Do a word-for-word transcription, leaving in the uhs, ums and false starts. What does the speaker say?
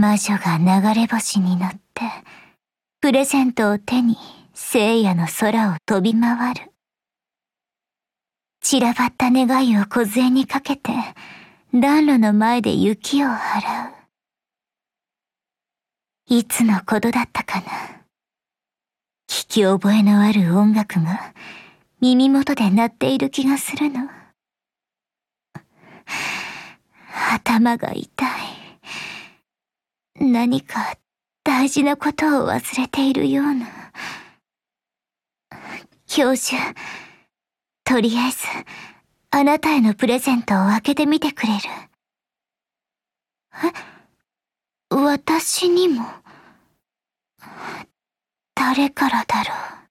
魔女が流れ星に乗って、プレゼントを手に聖夜の空を飛び回る。散らばった願いを梢にかけて、暖炉の前で雪を払う。いつのことだったかな。聞き覚えのある音楽が耳元で鳴っている気がするの。頭が痛い。何か大事なことを忘れているような。教授、とりあえず、あなたへのプレゼントを開けてみてくれる？え？私にも？誰からだろう。